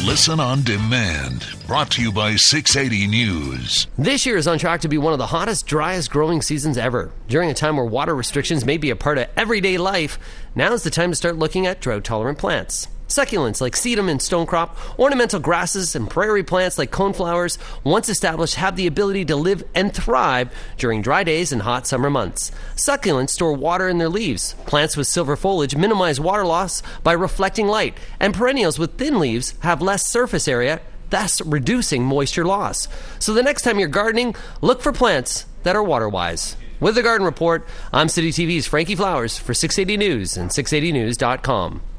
Listen on demand. Brought to you by 680 News. This year is on track to be one of the hottest, driest growing seasons ever. During a time where water restrictions may be a part of everyday life, now's the time to start looking at drought-tolerant plants. Succulents like sedum and stonecrop, ornamental grasses, and prairie plants like coneflowers, once established, have the ability to live and thrive during dry days and hot summer months. Succulents store water in their leaves. Plants with silver foliage minimize water loss by reflecting light, and perennials with thin leaves have less surface area, thus reducing moisture loss. So the next time you're gardening, look for plants that are water-wise. With the Garden Report, I'm City TV's Frankie Flowers for 680 News and 680news.com.